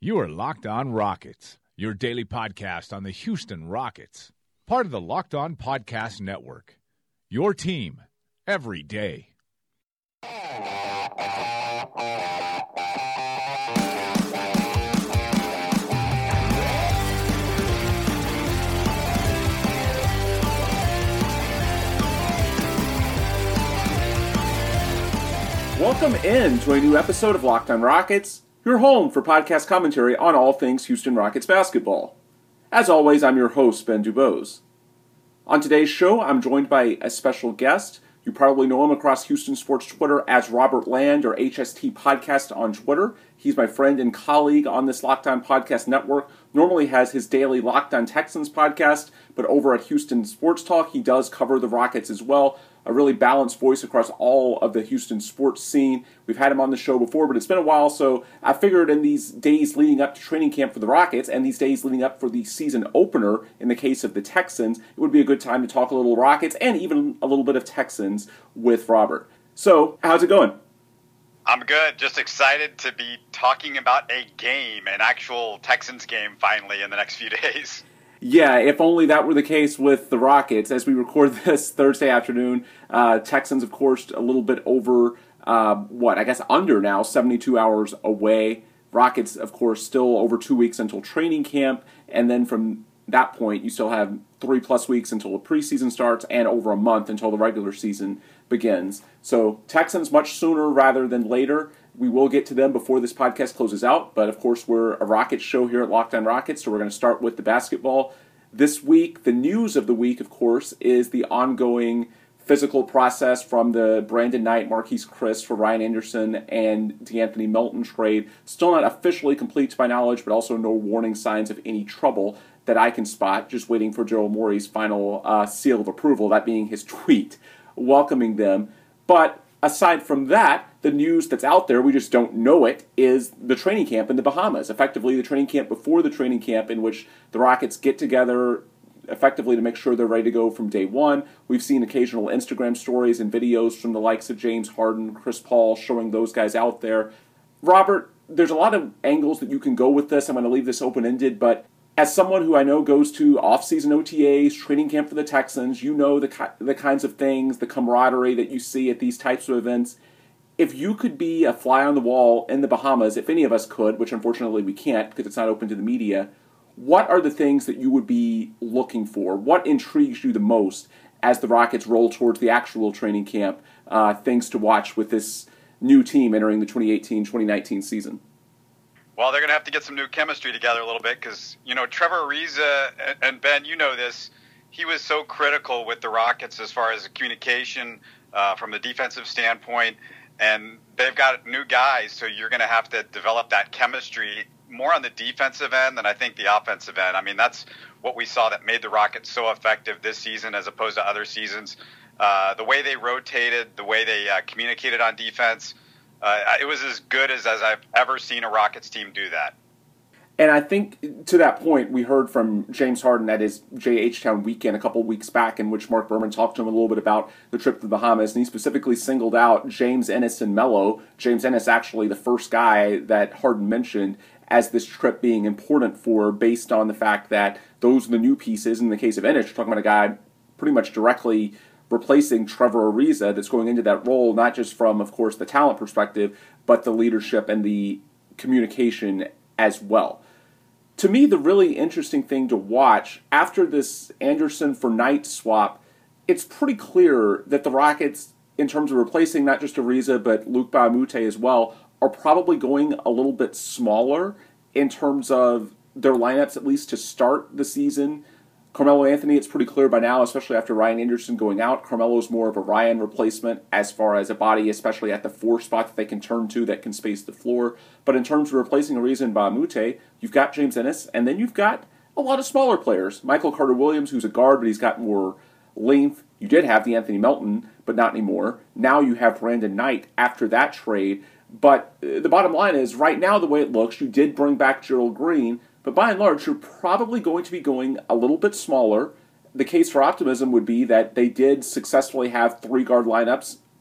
You are Locked On Rockets, your daily podcast on the Houston Rockets. Part of the Locked On Podcast Network. Your team every day. Welcome in to a new episode of Locked On Rockets, your home for podcast commentary on all things Houston Rockets basketball. As always, I'm your host, Ben Dubose. On today's show, I'm joined by a special guest. You probably know him across Houston sports Twitter as Robert Land or HST Podcast on Twitter. He's my friend and colleague on this Locked On Podcast Network. Normally has his daily Locked On Texans podcast, but over at Houston Sports Talk, he does cover the Rockets as well. A really balanced voice across all of the Houston sports scene. We've had him on the show before, but it's been a while, so I figured in these days leading up to training camp for the Rockets and these days leading up for the season opener in the case of the Texans, it would be a good time to talk a little Rockets and even a little bit of Texans with Robert. So, how's it going? I'm good. Just excited to be talking about a game, an actual Texans game finally in the next few days. Yeah, if only that were the case with the Rockets. As we record this Thursday afternoon, Texans, of course, a little bit over, under now, 72 hours away. Rockets, of course, still over 2 weeks until training camp. And then from that point, you still have 3+ weeks until the preseason starts and over a month until the regular season begins. So Texans much sooner rather than later. We will get to them before this podcast closes out, but of course we're a Rockets show here at Locked On Rockets, so we're going to start with the basketball. This week, the news of the week, of course, is the ongoing physical process from the Brandon Knight, Marquese Chriss for Ryan Anderson and De'Anthony Melton trade. Still not officially complete to my knowledge, but also no warning signs of any trouble that I can spot. Just waiting for Daryl Morey's final seal of approval, that being his tweet welcoming them. But aside from that, the news that's out there, we just don't know it, is the training camp in the Bahamas. Effectively, the training camp before the training camp in which the Rockets get together effectively to make sure they're ready to go from day one. We've seen occasional Instagram stories and videos from the likes of James Harden, Chris Paul, showing those guys out there. Robert, there's a lot of angles that you can go with this. I'm going to leave this open-ended, but as someone who I know goes to off-season OTAs, training camp for the Texans, you know the kinds of things, the camaraderie that you see at these types of events. If you could be a fly on the wall in the Bahamas, if any of us could, which unfortunately we can't because it's not open to the media, what are the things that you would be looking for? What intrigues you the most as the Rockets roll towards the actual training camp, things to watch with this new team entering the 2018-2019 season? Well, they're going to have to get some new chemistry together a little bit because, Trevor Ariza, and Ben, you know this, he was so critical with the Rockets as far as communication from the defensive standpoint, and they've got new guys, so you're going to have to develop that chemistry more on the defensive end than I think the offensive end. I mean, that's what we saw that made the Rockets so effective this season as opposed to other seasons. The way they rotated, the way they communicated on defense, it was as good as I've ever seen a Rockets team do that. And I think to that point, we heard from James Harden at his JH-Town weekend a couple weeks back in which Mark Berman talked to him a little bit about the trip to the Bahamas, and he specifically singled out James Ennis and Melo. James Ennis actually the first guy that Harden mentioned as this trip being important for, based on the fact that those are the new pieces. In the case of Ennis, you're talking about a guy pretty much directly replacing Trevor Ariza that's going into that role, not just from, of course, the talent perspective, but the leadership and the communication as well. To me, the really interesting thing to watch, after this Anderson for Knight swap, it's pretty clear that the Rockets, in terms of replacing not just Ariza, but Luc Mbah a Moute as well, are probably going a little bit smaller in terms of their lineups, at least to start the season. Carmelo Anthony, it's pretty clear by now, especially after Ryan Anderson going out, Carmelo's more of a Ryan replacement as far as a body, especially at the 4 spot that they can turn to that can space the floor. But in terms of replacing Ariza and Mbah a Moute, you've got James Ennis, and then you've got a lot of smaller players. Michael Carter-Williams, who's a guard, but he's got more length. You did have De'Anthony Melton, but not anymore. Now you have Brandon Knight after that trade. But the bottom line is, right now, the way it looks, you did bring back Gerald Green, but by and large, you're probably going to be going a little bit smaller. The case for optimism would be that they did successfully have 3 guard lineups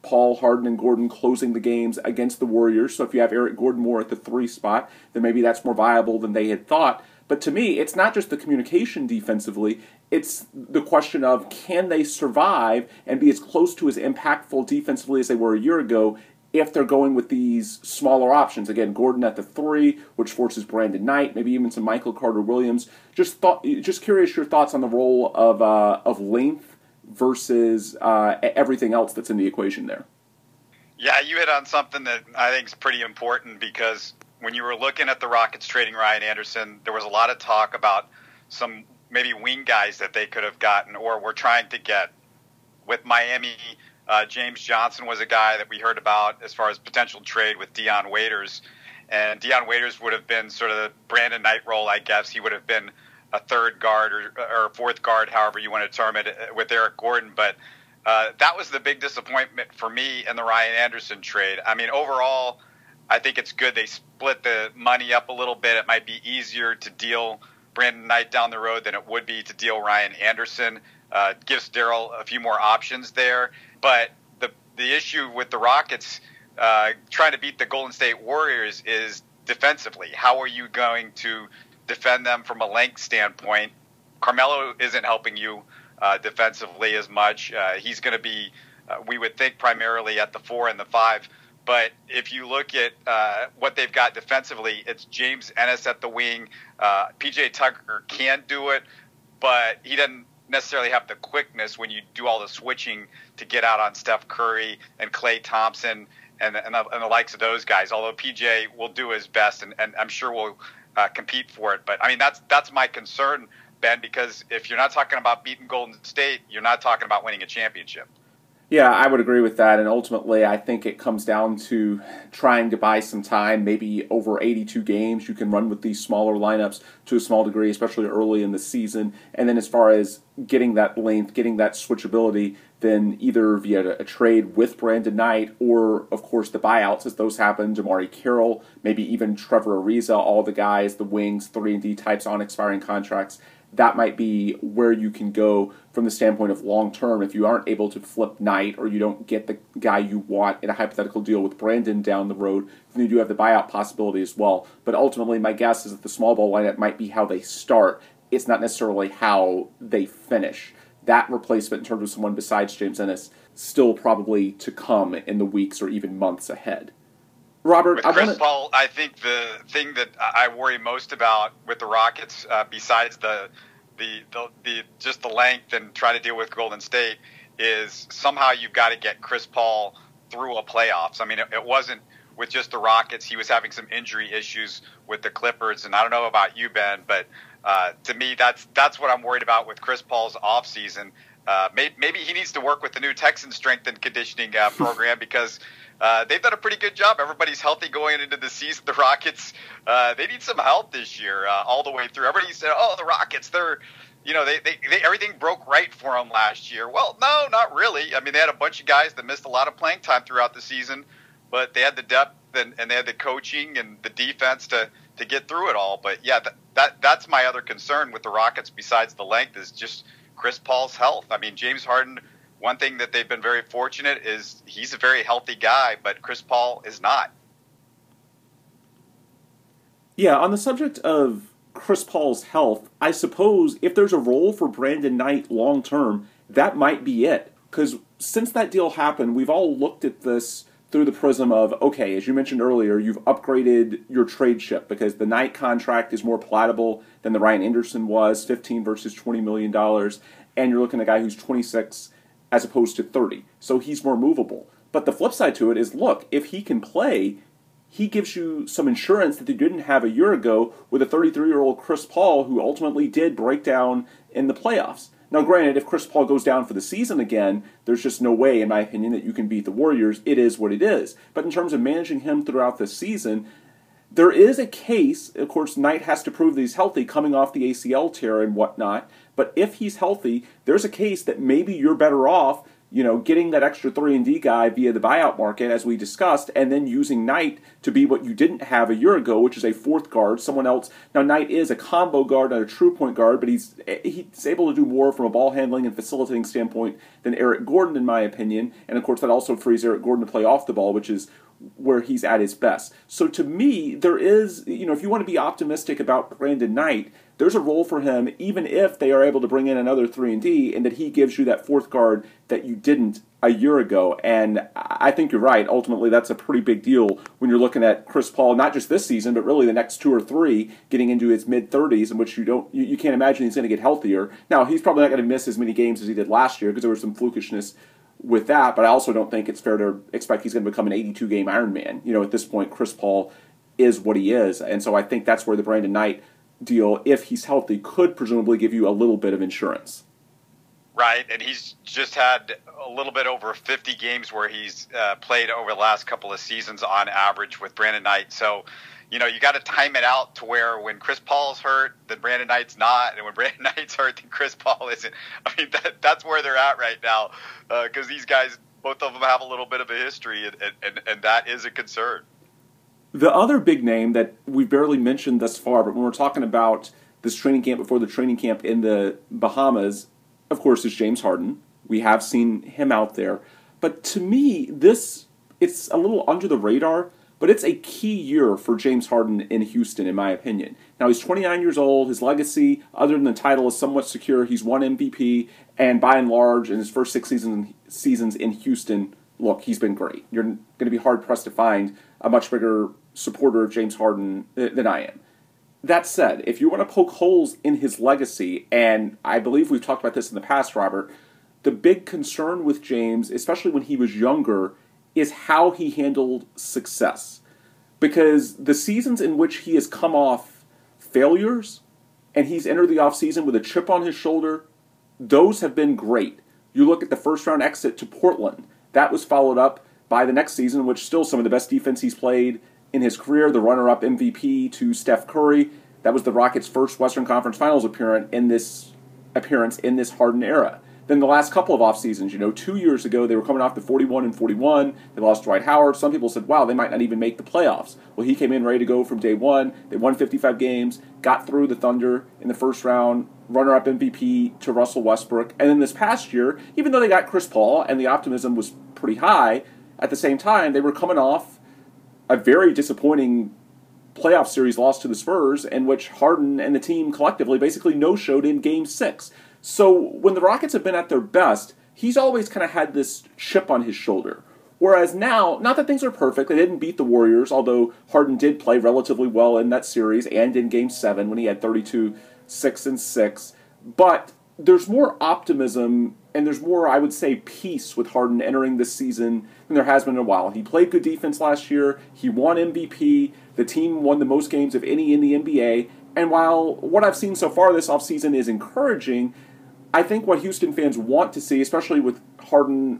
Paul, Harden, and Gordon closing the games against the Warriors. So if you have Eric Gordon more at the 3 spot, then maybe that's more viable than they had thought. But to me, it's not just the communication defensively. It's the question of, can they survive and be as close to as impactful defensively as they were a year ago if they're going with these smaller options? Again, Gordon at the 3, which forces Brandon Knight, maybe even some Michael Carter-Williams. Just curious your thoughts on the role of length versus everything else that's in the equation there. Yeah, you hit on something that I think is pretty important, because when you were looking at the Rockets trading Ryan Anderson, there was a lot of talk about some maybe wing guys that they could have gotten or were trying to get. With Miami, James Johnson was a guy that we heard about as far as potential trade with Dion Waiters. And Dion Waiters would have been sort of the Brandon Knight role, I guess. He would have been a 3rd guard or 4th guard, however you want to term it, with Eric Gordon. But that was the big disappointment for me in the Ryan Anderson trade. I mean, overall, I think it's good they split the money up a little bit. It might be easier to deal Brandon Knight down the road than it would be to deal Ryan Anderson. Gives Daryl a few more options there. But the issue with the Rockets trying to beat the Golden State Warriors is defensively. How are you going to defend them from a length standpoint? Carmelo isn't helping you defensively as much. He's going to be, we would think, primarily at the 4 and the 5. But if you look at what they've got defensively, it's James Ennis at the wing. P.J. Tucker can do it, but he doesn't necessarily have the quickness when you do all the switching to get out on Steph Curry and Klay Thompson and the likes of those guys, although P.J. will do his best and I'm sure will compete for it. But, I mean, that's my concern, Ben, because if you're not talking about beating Golden State, you're not talking about winning a championship. Yeah, I would agree with that, and ultimately I think it comes down to trying to buy some time. Maybe over 82 games you can run with these smaller lineups to a small degree, especially early in the season. And then as far as getting that length, getting that switchability, then either via a trade with Brandon Knight or, of course, the buyouts as those happen, Jabari Carroll, maybe even Trevor Ariza, all the guys, the wings, 3-and-D types on expiring contracts. That might be where you can go from the standpoint of long-term. If you aren't able to flip Knight or you don't get the guy you want in a hypothetical deal with Brandon down the road, then you do have the buyout possibility as well. But ultimately, my guess is that the small ball lineup might be how they start. It's not necessarily how they finish. That replacement in terms of someone besides James Ennis still probably to come in the weeks or even months ahead. Robert, with Chris Paul, I think the thing that I worry most about with the Rockets, besides the just the length and try to deal with Golden State, is somehow you've got to get Chris Paul through a playoffs. I mean, it wasn't with just the Rockets. He was having some injury issues with the Clippers, and I don't know about you, Ben, but to me, that's what I'm worried about with Chris Paul's offseason. Maybe he needs to work with the new Texans strength and conditioning program because they've done a pretty good job. Everybody's healthy going into the season. The Rockets, they need some help this year all the way through. Everybody said, "Oh, the Rockets, they everything broke right for them last year." Well, no, not really. I mean, they had a bunch of guys that missed a lot of playing time throughout the season, but they had the depth and they had the coaching and the defense to get through it all. But yeah, that's my other concern with the Rockets besides the length is just Chris Paul's health. I mean, James Harden, one thing that they've been very fortunate is he's a very healthy guy, but Chris Paul is not. Yeah, on the subject of Chris Paul's health, I suppose if there's a role for Brandon Knight long-term, that might be it. Because since that deal happened, we've all looked at this through the prism of, okay, as you mentioned earlier, you've upgraded your trade chip because the Knight contract is more palatable than the Ryan Anderson was, $15 versus $20 million, and you're looking at a guy who's 26 as opposed to 30. So he's more movable. But the flip side to it is, look, if he can play, he gives you some insurance that you didn't have a year ago with a 33-year-old Chris Paul who ultimately did break down in the playoffs. Now, granted, if Chris Paul goes down for the season again, there's just no way, in my opinion, that you can beat the Warriors. It is what it is. But in terms of managing him throughout the season, there is a case. Of course, Knight has to prove that he's healthy coming off the ACL tear and whatnot. But if he's healthy, there's a case that maybe you're better off, getting that extra 3-and-D guy via the buyout market, as we discussed, and then using Knight to be what you didn't have a year ago, which is a fourth guard, someone else. Now, Knight is a combo guard, not a true point guard, but he's able to do more from a ball handling and facilitating standpoint than Eric Gordon, in my opinion. And, of course, that also frees Eric Gordon to play off the ball, which is where he's at his best. So, to me, there is, if you want to be optimistic about Brandon Knight, there's a role for him, even if they are able to bring in another 3-and-D, and that he gives you that fourth guard that you didn't a year ago. And I think you're right. Ultimately, that's a pretty big deal when you're looking at Chris Paul, not just this season, but really the next 2 or 3, getting into his mid-30s, in which you can't imagine he's going to get healthier. Now, he's probably not going to miss as many games as he did last year because there was some flukishness with that, but I also don't think it's fair to expect he's going to become an 82-game Ironman. At this point, Chris Paul is what he is. And so I think that's where the Brandon Knight deal, if he's healthy, could presumably give you a little bit of insurance. Right, and he's just had a little bit over 50 games where he's played over the last couple of seasons on average with Brandon Knight. So, you got to time it out to where when Chris Paul's hurt, then Brandon Knight's not, and when Brandon Knight's hurt, then Chris Paul isn't. I mean, that's where they're at right now, because these guys, both of them have a little bit of a history, and that is a concern. The other big name that we've barely mentioned thus far, but when we're talking about this training camp before the training camp in the Bahamas, of course, is James Harden. We have seen him out there. But to me, it's a little under the radar, but it's a key year for James Harden in Houston, in my opinion. Now, he's 29 years old. His legacy, other than the title, is somewhat secure. He's won MVP, and by and large, in his first 6 seasons in Houston, look, he's been great. You're going to be hard-pressed to find a much bigger supporter of James Harden than I am. That said, if you want to poke holes in his legacy, and I believe we've talked about this in the past, Robert, the big concern with James, especially when he was younger, is how he handled success. Because the seasons in which he has come off failures, and he's entered the offseason with a chip on his shoulder, those have been great. You look at the first-round exit to Portland. That was followed up by the next season, which still some of the best defense he's played in his career, the runner-up MVP to Steph Curry. That was the Rockets' first Western Conference Finals appearance in this Harden era. Then the last couple of off seasons, 2 years ago, they were coming off the 41-41. They lost Dwight Howard. Some people said, wow, they might not even make the playoffs. Well, he came in ready to go from day one. They won 55 games, got through the Thunder in the first round, runner-up MVP to Russell Westbrook. And then this past year, even though they got Chris Paul and the optimism was pretty high, at the same time, they were coming off a very disappointing playoff series loss to the Spurs, in which Harden and the team collectively basically no-showed in Game 6. So when the Rockets have been at their best, he's always kind of had this chip on his shoulder. Whereas now, not that things are perfect, they didn't beat the Warriors, although Harden did play relatively well in that series and in Game 7 when he had 32, 6, and 6. But there's more optimism and there's more, I would say, peace with Harden entering this season than there has been in a while. He played good defense last year. He won MVP. The team won the most games of any in the NBA. And while what I've seen so far this offseason is encouraging, I think what Houston fans want to see, especially with Harden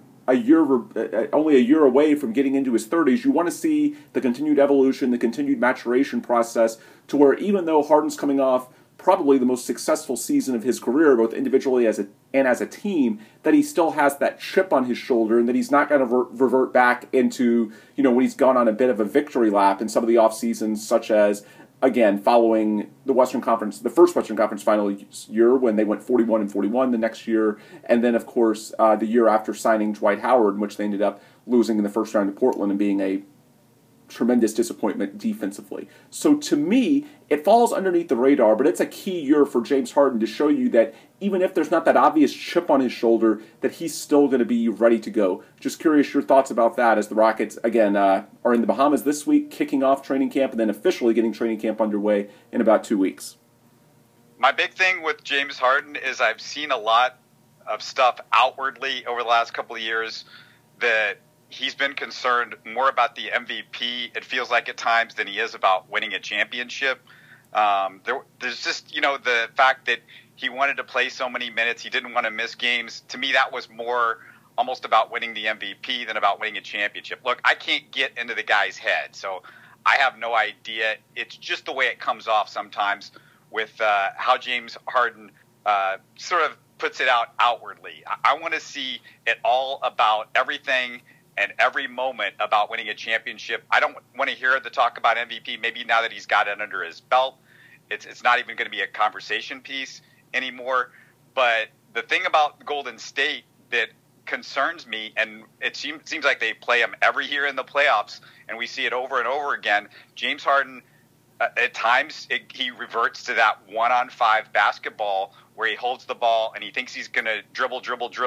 only a year away from getting into his 30s, you want to see the continued evolution, the continued maturation process to where even though Harden's coming off probably the most successful season of his career, both individually as a team, that he still has that chip on his shoulder and that he's not going to revert back into, when he's gone on a bit of a victory lap in some of the off seasons, such as, again, following the first Western Conference final year when they went 41-41 the next year, and then, of course, the year after signing Dwight Howard, in which they ended up losing in the first round to Portland and being a tremendous disappointment defensively. So to me, it falls underneath the radar, but it's a key year for James Harden to show you that even if there's not that obvious chip on his shoulder, that he's still going to be ready to go. Just curious your thoughts about that as the Rockets, again, are in the Bahamas this week, kicking off training camp, and then officially getting training camp underway in about 2 weeks. My big thing with James Harden is I've seen a lot of stuff outwardly over the last couple of years that he's been concerned more about the MVP, it feels like at times, than he is about winning a championship. There's just, the fact that he wanted to play so many minutes, he didn't want to miss games. To me, that was more almost about winning the MVP than about winning a championship. Look, I can't get into the guy's head, so I have no idea. It's just the way it comes off sometimes with how James Harden sort of puts it out outwardly. I want to see it all about everything and every moment about winning a championship. I don't want to hear the talk about MVP. Maybe now that he's got it under his belt, it's not even going to be a conversation piece anymore. But the thing about Golden State that concerns me, and it seems like they play him every year in the playoffs, and we see it over and over again. James Harden, at times, he reverts to that 1-on-5 basketball where he holds the ball and he thinks he's going to dribble.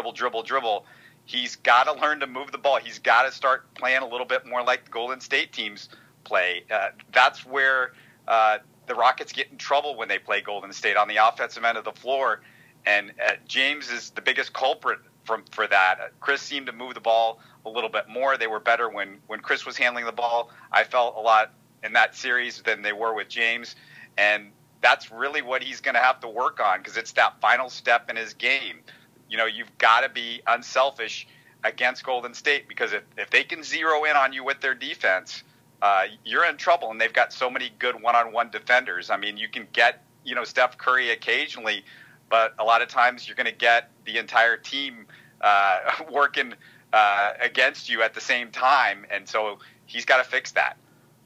He's got to learn to move the ball. He's got to start playing a little bit more like the Golden State teams play. That's where the Rockets get in trouble when they play Golden State on the offensive end of the floor. And James is the biggest culprit for that. Chris seemed to move the ball a little bit more. They were better when Chris was handling the ball. I felt a lot in that series than they were with James. And that's really what he's going to have to work on, because it's that final step in his game. You know, you've got to be unselfish against Golden State, because if they can zero in on you with their defense, you're in trouble. And they've got so many good one-on-one defenders. I mean, you can get, Steph Curry occasionally, but a lot of times you're going to get the entire team working against you at the same time. And so he's got to fix that.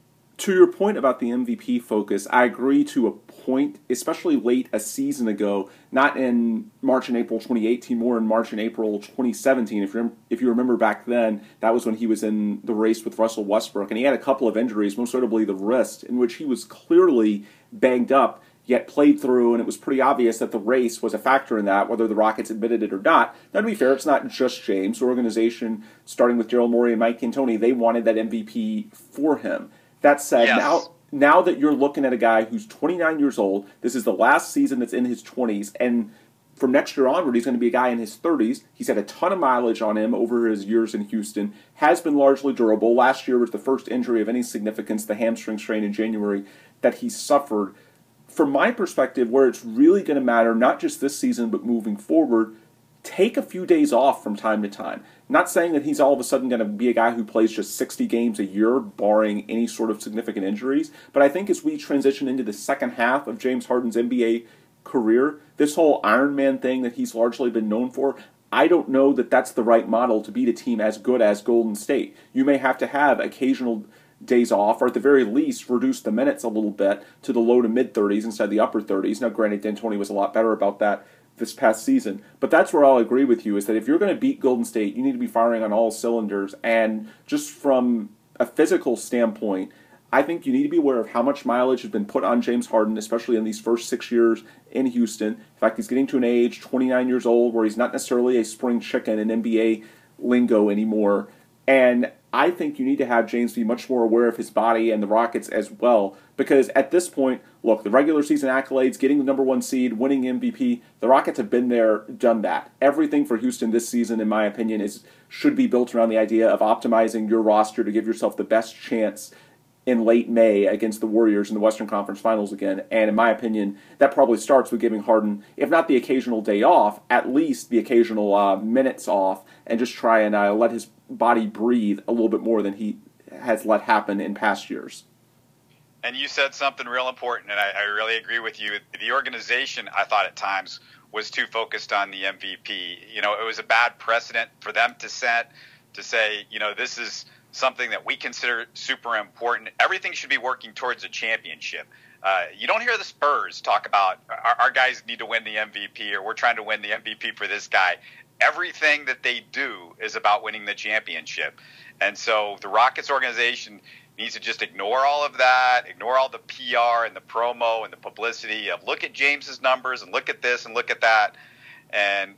To your point about the MVP focus, I agree to a point, especially late a season ago, not in March and April 2018, more in March and April 2017. If you remember back then, that was when he was in the race with Russell Westbrook, and he had a couple of injuries, most notably the wrist, in which he was clearly banged up, yet played through, and it was pretty obvious that the race was a factor in that, whether the Rockets admitted it or not. Now, to be fair, it's not just James. The organization, starting with Daryl Morey and Mike D'Antoni, they wanted that MVP for him. That said, yes. Now that you're looking at a guy who's 29 years old, this is the last season that's in his 20s, and from next year onward, he's going to be a guy in his 30s. He's had a ton of mileage on him over his years in Houston, has been largely durable. Last year was the first injury of any significance, the hamstring strain in January, that he suffered. From my perspective, where it's really going to matter, not just this season, but moving forward, take a few days off from time to time. Not saying that he's all of a sudden going to be a guy who plays just 60 games a year, barring any sort of significant injuries. But I think as we transition into the second half of James Harden's NBA career, this whole Iron Man thing that he's largely been known for, I don't know that that's the right model to beat a team as good as Golden State. You may have to have occasional days off, or at the very least reduce the minutes a little bit to the low to mid-30s instead of the upper 30s. Now, granted, D'Antoni was a lot better about that this past season. But that's where I'll agree with you, is that if you're going to beat Golden State, you need to be firing on all cylinders. And just from a physical standpoint, I think you need to be aware of how much mileage has been put on James Harden, especially in these first 6 years in Houston. In fact, he's getting to an age, 29 years old, where he's not necessarily a spring chicken in NBA lingo anymore. And I think you need to have James be much more aware of his body and the Rockets as well, because at this point, look, the regular season accolades, getting the number one seed, winning MVP, the Rockets have been there, done that. Everything for Houston this season, in my opinion, should be built around the idea of optimizing your roster to give yourself the best chance in late May against the Warriors in the Western Conference Finals again. And in my opinion, that probably starts with giving Harden, if not the occasional day off, at least the occasional minutes off, and just try and let his body breathe a little bit more than he has let happen in past years. And you said something real important, and I really agree with you. The organization, I thought at times, was too focused on the MVP. It was a bad precedent for them to set, to say, this is something that we consider super important. Everything should be working towards a championship. You don't hear the Spurs talk about our guys need to win the MVP, or we're trying to win the MVP for this guy. Everything that they do is about winning the championship. And so the Rockets organization needs to just ignore all of that, ignore all the PR and the promo and the publicity of look at James's numbers and look at this and look at that. And,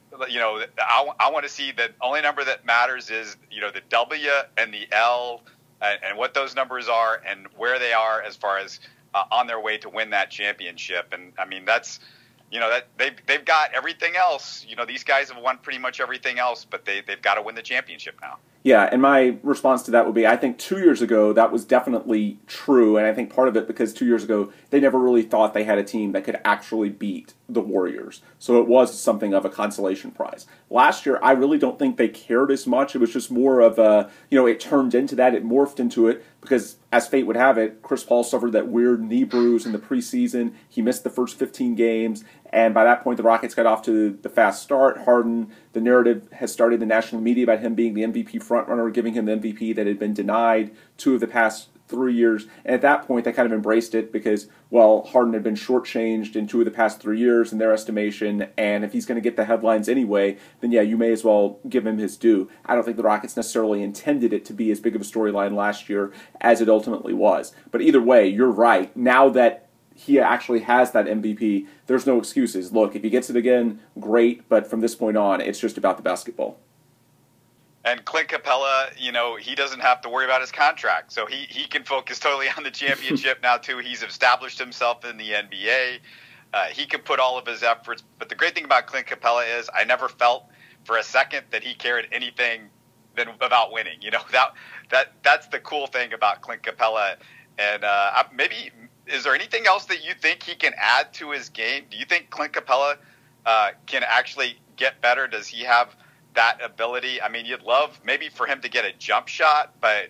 I want to see that only number that matters is, the W and the L and what those numbers are and where they are as far as on their way to win that championship. And, I mean, that's, that they've got everything else. These guys have won pretty much everything else, but they've got to win the championship now. Yeah, and my response to that would be, I think 2 years ago that was definitely true, and I think part of it because 2 years ago they never really thought they had a team that could actually beat the Warriors. So it was something of a consolation prize. Last year, I really don't think they cared as much. It was just more of a, it turned into that, it morphed into it, because as fate would have it, Chris Paul suffered that weird knee bruise in the preseason. He missed the first 15 games, and by that point the Rockets got off to the fast start. Harden, the narrative has started in the national media about him being the MVP frontrunner, giving him the MVP that had been denied 2 of the past 3 years. And at that point, they kind of embraced it because, well, Harden had been shortchanged in 2 of the past 3 years in their estimation, and if he's going to get the headlines anyway, then yeah, you may as well give him his due. I don't think the Rockets necessarily intended it to be as big of a storyline last year as it ultimately was. But either way, you're right. Now that he actually has that MVP, there's no excuses. Look, if he gets it again, great, but from this point on, it's just about the basketball. And Clint Capella, he doesn't have to worry about his contract. So he can focus totally on the championship now, too. He's established himself in the NBA. He can put all of his efforts. But the great thing about Clint Capella is I never felt for a second that he cared anything about winning. That's the cool thing about Clint Capella. And maybe, is there anything else that you think he can add to his game? Do you think Clint Capella can actually get better? Does he have that ability? I mean, you'd love maybe for him to get a jump shot, but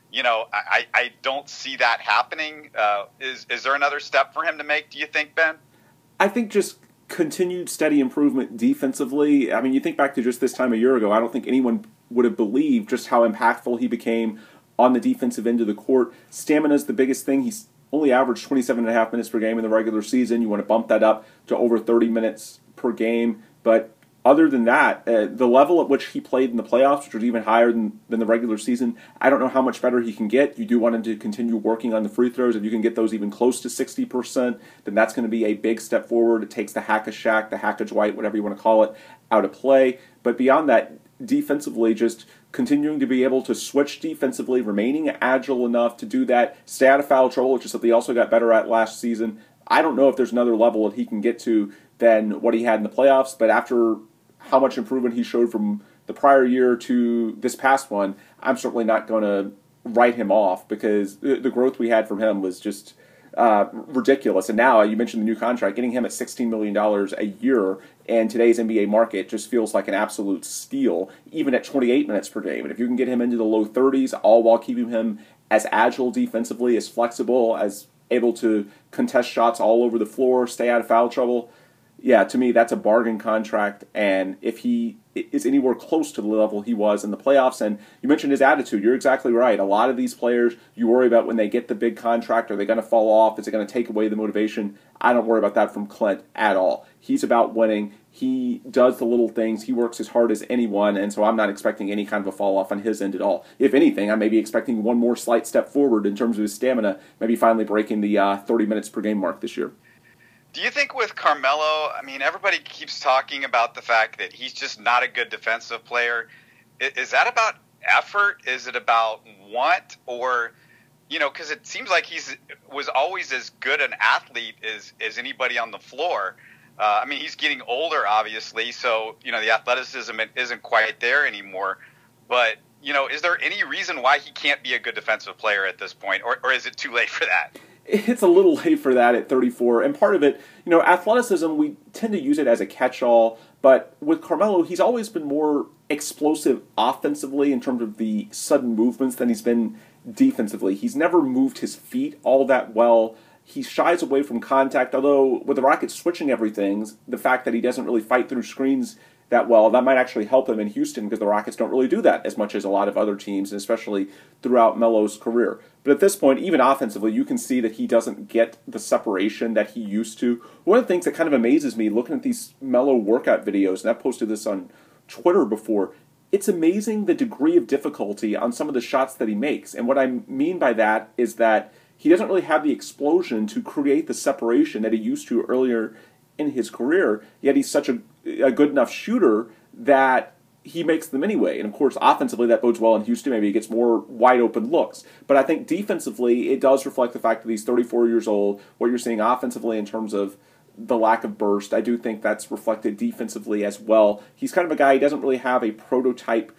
I don't see that happening. Is there another step for him to make, do you think, Ben? I think just continued steady improvement defensively. I mean, you think back to just this time a year ago, I don't think anyone would have believed just how impactful he became on the defensive end of the court. Stamina's the biggest thing. He's only averaged 27.5 minutes per game in the regular season. You want to bump that up to over 30 minutes per game, but other than that, the level at which he played in the playoffs, which was even higher than the regular season, I don't know how much better he can get. You do want him to continue working on the free throws. If you can get those even close to 60%, then that's going to be a big step forward. It takes the hack-a-Shaq, the hack-a-Dwight, whatever you want to call it, out of play. But beyond that, defensively, just continuing to be able to switch defensively, remaining agile enough to do that, stay out of foul trouble, which is something he also got better at last season. I don't know if there's another level that he can get to than what he had in the playoffs, but after how much improvement he showed from the prior year to this past one, I'm certainly not going to write him off because the growth we had from him was just ridiculous. And now, you mentioned the new contract, getting him at $16 million a year in today's NBA market just feels like an absolute steal, even at 28 minutes per game. And if you can get him into the low 30s, all while keeping him as agile defensively, as flexible, as able to contest shots all over the floor, stay out of foul trouble, yeah, to me, that's a bargain contract, and if he is anywhere close to the level he was in the playoffs, and you mentioned his attitude, you're exactly right. A lot of these players, you worry about when they get the big contract, are they going to fall off? Is it going to take away the motivation? I don't worry about that from Clint at all. He's about winning. He does the little things. He works as hard as anyone, and so I'm not expecting any kind of a fall off on his end at all. If anything, I may be expecting one more slight step forward in terms of his stamina, maybe finally breaking the 30 minutes per game mark this year. Do you think with Carmelo, I mean, everybody keeps talking about the fact that he's just not a good defensive player. Is that about effort? Is it about want? Or, because it seems like was always as good an athlete as anybody on the floor. I mean, he's getting older, obviously, so, the athleticism isn't quite there anymore. But, is there any reason why he can't be a good defensive player at this point? Or is it too late for that? It's a little late for that at 34, and part of it, athleticism, we tend to use it as a catch-all, but with Carmelo, he's always been more explosive offensively in terms of the sudden movements than he's been defensively. He's never moved his feet all that well. He shies away from contact, although with the Rockets switching everything, the fact that he doesn't really fight through screens that well, that might actually help him in Houston because the Rockets don't really do that as much as a lot of other teams, and especially throughout Melo's career. But at this point, even offensively, you can see that he doesn't get the separation that he used to. One of the things that kind of amazes me, looking at these Melo workout videos, and I've posted this on Twitter before, it's amazing the degree of difficulty on some of the shots that he makes. And what I mean by that is that he doesn't really have the explosion to create the separation that he used to earlier in his career, yet he's such a good enough shooter that he makes them anyway. And of course, offensively, that bodes well in Houston. Maybe he gets more wide open looks. But I think defensively, it does reflect the fact that he's 34 years old. What you're seeing offensively in terms of the lack of burst, I do think that's reflected defensively as well. He's kind of a guy, he doesn't really have a prototype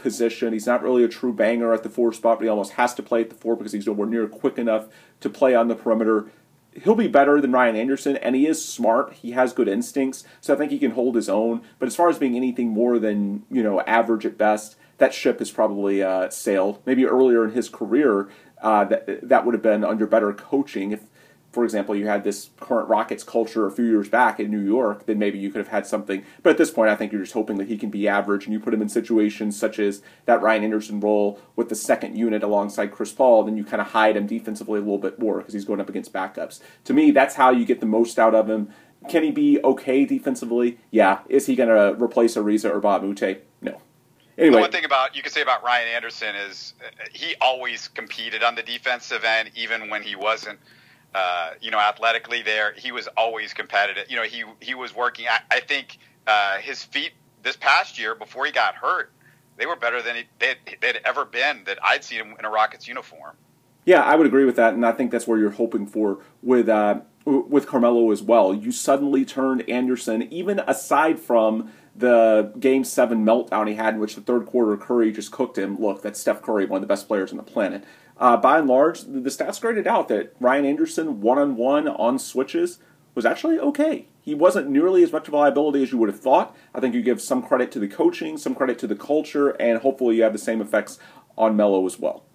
position. He's not really a true banger at the 4 spot, but he almost has to play at the 4 because he's nowhere near quick enough to play on the perimeter. He'll be better than Ryan Anderson, and he is smart. He has good instincts, so I think he can hold his own. But as far as being anything more than, average at best, that ship has probably sailed. Maybe earlier in his career, that would have been under better coaching. If, for example, you had this current Rockets culture a few years back in New York, then maybe you could have had something. But at this point, I think you're just hoping that he can be average, and you put him in situations such as that Ryan Anderson role with the second unit alongside Chris Paul, then you kind of hide him defensively a little bit more because he's going up against backups. To me, that's how you get the most out of him. Can he be okay defensively? Yeah. Is he going to replace Ariza or Bob Ute? No. Anyway. The one thing you can say about Ryan Anderson is he always competed on the defensive end, even when he wasn't, athletically there. He was always competitive. He was working. I think his feet this past year, before he got hurt, they were better than they'd ever been that I'd seen him in a Rockets uniform. Yeah, I would agree with that, and I think that's where you're hoping for with Carmelo as well. You suddenly turned Anderson, even aside from the Game 7 meltdown he had in which the third quarter Curry just cooked him. Look, that's Steph Curry, one of the best players on the planet. By and large, the stats graded out that Ryan Anderson, one-on-one on switches, was actually okay. He wasn't nearly as much of a liability as you would have thought. I think you give some credit to the coaching, some credit to the culture, and hopefully you have the same effects on Melo as well.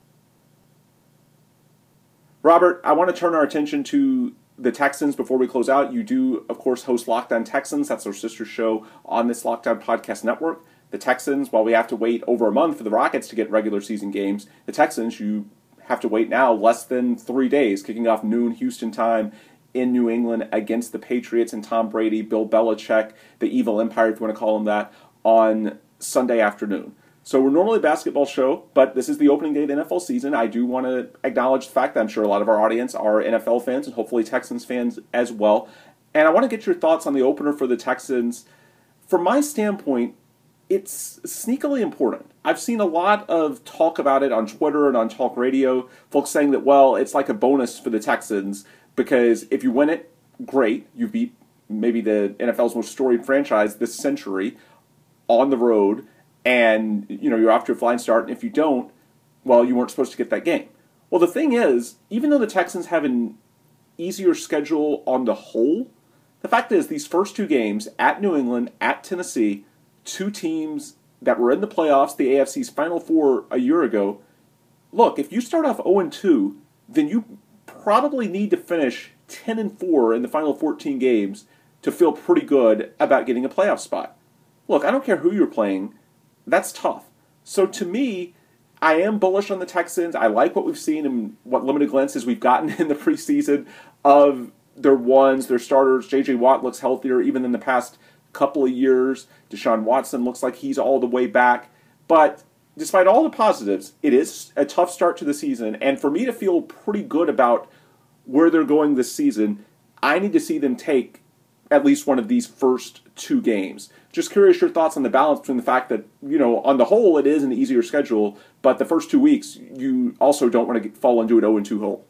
Robert, I want to turn our attention to the Texans before we close out. You do, of course, host Locked On Texans. That's our sister show on this Locked On Podcast Network. The Texans, while we have to wait over a month for the Rockets to get regular season games, the Texans, you have to wait now less than 3 days, kicking off noon Houston time in New England against the Patriots and Tom Brady, Bill Belichick, the evil empire, if you want to call him that, on Sunday afternoon. So we're normally a basketball show, but this is the opening day of the NFL season. I do want to acknowledge the fact that I'm sure a lot of our audience are NFL fans and hopefully Texans fans as well. And I want to get your thoughts on the opener for the Texans. From my standpoint, it's sneakily important. I've seen a lot of talk about it on Twitter and on talk radio, folks saying that, well, it's like a bonus for the Texans because if you win it, great. You beat maybe the NFL's most storied franchise this century on the road, and you're off to a flying start. And if you don't, well, you weren't supposed to get that game. Well, the thing is, even though the Texans have an easier schedule on the whole, the fact is these first 2 games at New England, at Tennessee, 2 teams that were in the playoffs, the AFC's Final Four a year ago. Look, if you start off 0-2, then you probably need to finish 10-4 in the final 14 games to feel pretty good about getting a playoff spot. Look, I don't care who you're playing. That's tough. So to me, I am bullish on the Texans. I like what we've seen and what limited glimpses we've gotten in the preseason of their ones, their starters. J.J. Watt looks healthier even than the past couple of years. Deshaun Watson looks like he's all the way back. But despite all the positives, it is a tough start to the season. And for me to feel pretty good about where they're going this season, I need to see them take at least one of these first 2 games. Just curious your thoughts on the balance between the fact that, on the whole, it is an easier schedule, but the first 2 weeks, you also don't want to fall into an 0-2 hole.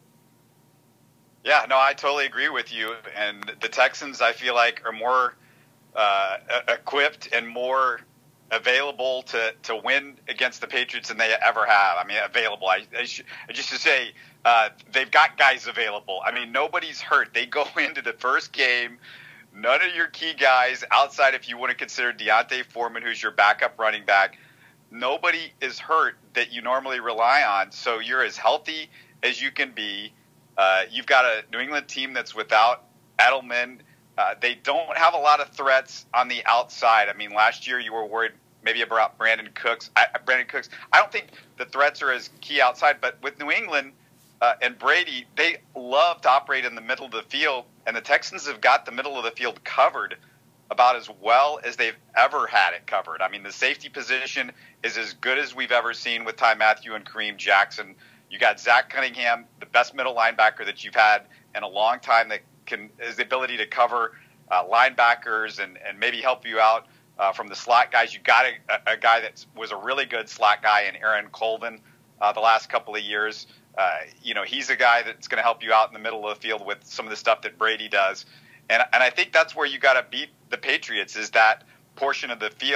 Yeah, no, I totally agree with you. And the Texans, I feel like, are more equipped and more available to win against the Patriots than they ever have. I mean, available. Just to say, they've got guys available. I mean, nobody's hurt. They go into the first game, none of your key guys outside, if you want to consider Deontay Foreman, who's your backup running back, nobody is hurt that you normally rely on. So you're as healthy as you can be. You've got a New England team that's without Edelman. They don't have a lot of threats on the outside. I mean, last year you were worried maybe about Brandon Cooks. I don't think the threats are as key outside, but with New England and Brady, they love to operate in the middle of the field, and the Texans have got the middle of the field covered about as well as they've ever had it covered. I mean, the safety position is as good as we've ever seen with Ty Matthew and Kareem Jackson. You got Zach Cunningham, the best middle linebacker that you've had in a long time, that has the ability to cover linebackers and maybe help you out from the slot guys. You got a guy that was a really good slot guy in Aaron Colvin the last couple of years. He's a guy that's going to help you out in the middle of the field with some of the stuff that Brady does. And I think that's where you got to beat the Patriots, is that portion of the field.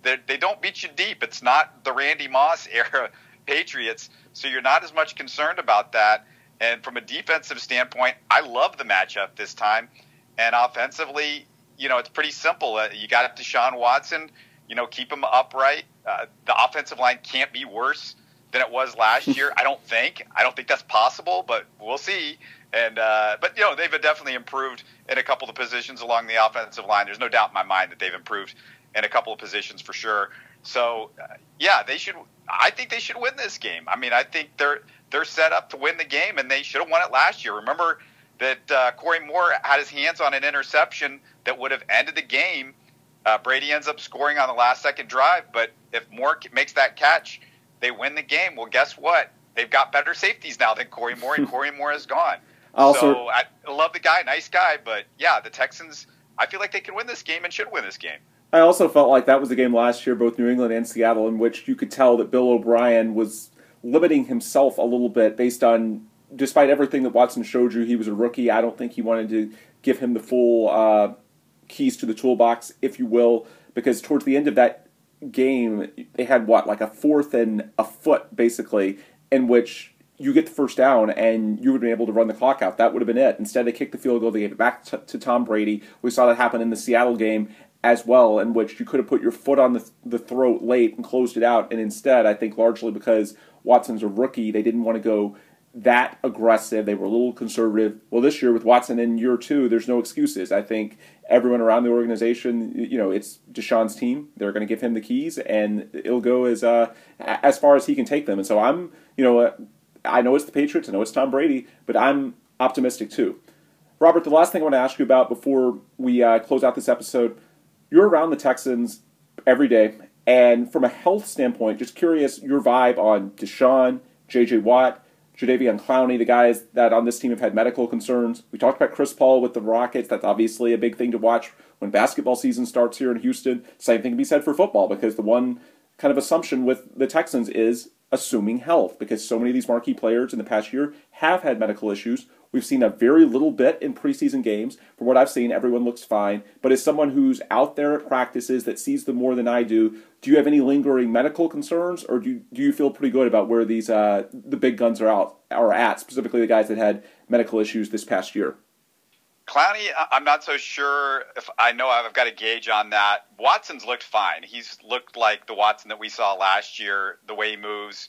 They don't beat you deep. It's not the Randy Moss era Patriots, so you're not as much concerned about that. And from a defensive standpoint, I love the matchup this time. And offensively, it's pretty simple. You got Deshaun Watson, keep him upright. The offensive line can't be worse than it was last year. I don't think that's possible, but we'll see. And but they've definitely improved in a couple of positions along the offensive line. There's no doubt in my mind that they've improved in a couple of positions for sure. So they should. I think they should win this game. I mean, I think they're set up to win the game, and they should have won it last year. Remember that Corey Moore had his hands on an interception that would have ended the game. Brady ends up scoring on the last second drive, but if Moore makes that catch, they win the game. Well, guess what? They've got better safeties now than Corey Moore, and Corey Moore is gone. So I love the guy, nice guy, but the Texans, I feel like they can win this game and should win this game. I also felt like that was a game last year, both New England and Seattle, in which you could tell that Bill O'Brien was limiting himself a little bit based on, despite everything that Watson showed you, he was a rookie. I don't think he wanted to give him the full keys to the toolbox, if you will, because towards the end of that game, they had like a 4th and a foot, basically, in which you get the first down and you would have been able to run the clock out. That would have been it. Instead, they kicked the field goal. They gave it back to Tom Brady. We saw that happen in the Seattle game as well, in which you could have put your foot on the throat late and closed it out. And instead, I think largely because Watson's a rookie, they didn't want to go that aggressive. They were a little conservative. Well, this year with Watson in year 2, there's no excuses. I think everyone around the organization, it's Deshaun's team. They're going to give him the keys, and it'll go as far as he can take them. And so I'm, I know it's the Patriots, I know it's Tom Brady, but I'm optimistic too. Robert, the last thing I want to ask you about before we close out this episode, you're around the Texans every day, and from a health standpoint, just curious your vibe on Deshaun, J.J. Watt, Jadeveon Clowney, the guys that on this team have had medical concerns. We talked about Chris Paul with the Rockets. That's obviously a big thing to watch when basketball season starts here in Houston. Same thing can be said for football, because the one kind of assumption with the Texans is assuming health, because so many of these marquee players in the past year have had medical issues. We've seen a very little bit in preseason games. From what I've seen, everyone looks fine. But as someone who's out there at practices that sees them more than I do you have any lingering medical concerns, or do you feel pretty good about where these the big guns are at, specifically the guys that had medical issues this past year? Clowney, I'm not so sure if I know. I've got a gauge on that. Watson's looked fine. He's looked like the Watson that we saw last year, the way he moves.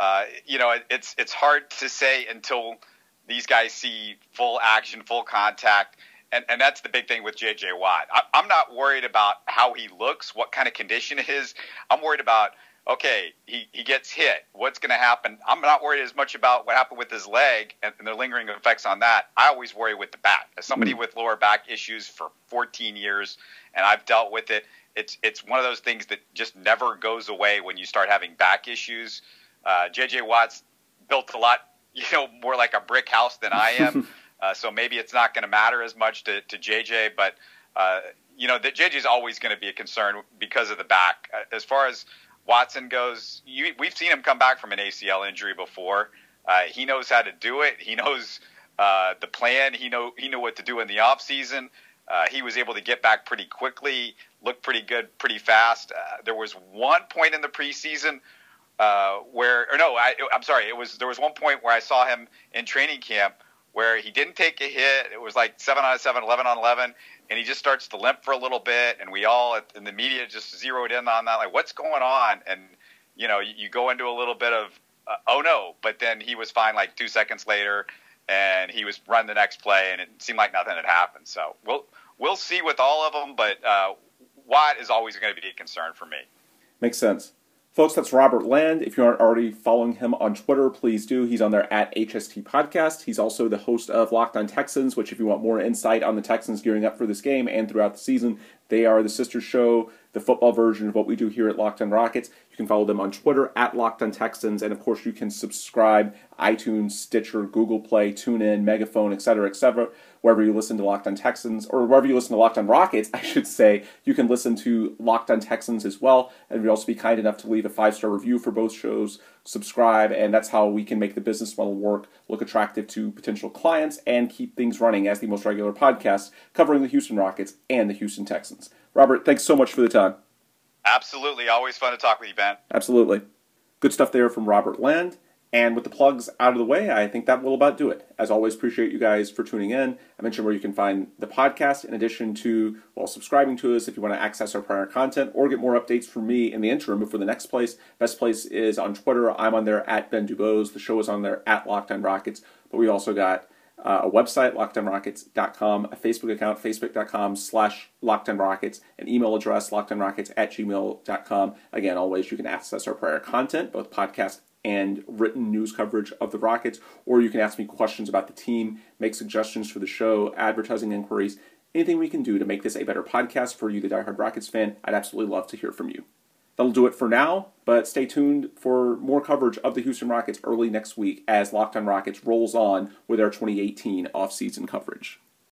It's hard to say until these guys see full action, full contact. And that's the big thing with J.J. Watt. I'm not worried about how he looks, what kind of condition it is. I'm worried about, okay, he gets hit. What's going to happen? I'm not worried as much about what happened with his leg and the lingering effects on that. I always worry with the back. As somebody with lower back issues for 14 years, and I've dealt with it, it's one of those things that just never goes away when you start having back issues. J.J. Watt's built a lot, more like a brick house than I am. So maybe it's not going to matter as much to JJ, but that JJ is always going to be a concern because of the back. As far as Watson goes, we've seen him come back from an ACL injury before. He knows how to do it. He knows the plan. He knew what to do in the off season. He was able to get back pretty quickly, looked pretty good, pretty fast. There was one point in the preseason there was one point where I saw him in training camp where he didn't take a hit. It was like 7 on 7, 11 on 11, and he just starts to limp for a little bit, and we all in the media just zeroed in on that, like, what's going on? And, you go into a little bit of, oh no, but then he was fine like 2 seconds later, and he was running the next play, and it seemed like nothing had happened. So we'll see with all of them, but Watt is always going to be a concern for me. Makes sense. Folks, that's Robert Land. If you aren't already following him on Twitter, please do. He's on there at HST Podcast. He's also the host of Locked on Texans, which if you want more insight on the Texans gearing up for this game and throughout the season, they are the sister show, the football version of what we do here at Locked on Rockets. You can follow them on Twitter at Locked on Texans, and of course you can subscribe iTunes, Stitcher, Google Play, TuneIn, Megaphone, etc., wherever you listen to Locked on Texans, or wherever you listen to Locked on Rockets, I should say, you can listen to Locked on Texans as well, and we'd also be kind enough to leave a 5-star review for both shows, subscribe, and that's how we can make the business model work, look attractive to potential clients, and keep things running as the most regular podcast covering the Houston Rockets and the Houston Texans. Robert, thanks so much for the time. Absolutely. Always fun to talk with you, Ben. Absolutely. Good stuff there from Robert Land. And with the plugs out of the way, I think that will about do it. As always, appreciate you guys for tuning in. I mentioned where you can find the podcast in addition to, subscribing to us if you want to access our prior content or get more updates from me in the interim before the next place. Best place is on Twitter. I'm on there at Ben Dubose. The show is on there at Locked On Rockets. But we also got a website, LockedOnRockets.com, a Facebook account, Facebook.com/LockedOnRockets, an email address, LockedOnRockets@gmail.com. Again, always you can access our prior content, both podcast and written news coverage of the Rockets, or you can ask me questions about the team, make suggestions for the show, advertising inquiries, anything we can do to make this a better podcast for you, the diehard Rockets fan. I'd absolutely love to hear from you. That'll do it for now, but stay tuned for more coverage of the Houston Rockets early next week as Locked On Rockets rolls on with our 2018 offseason coverage.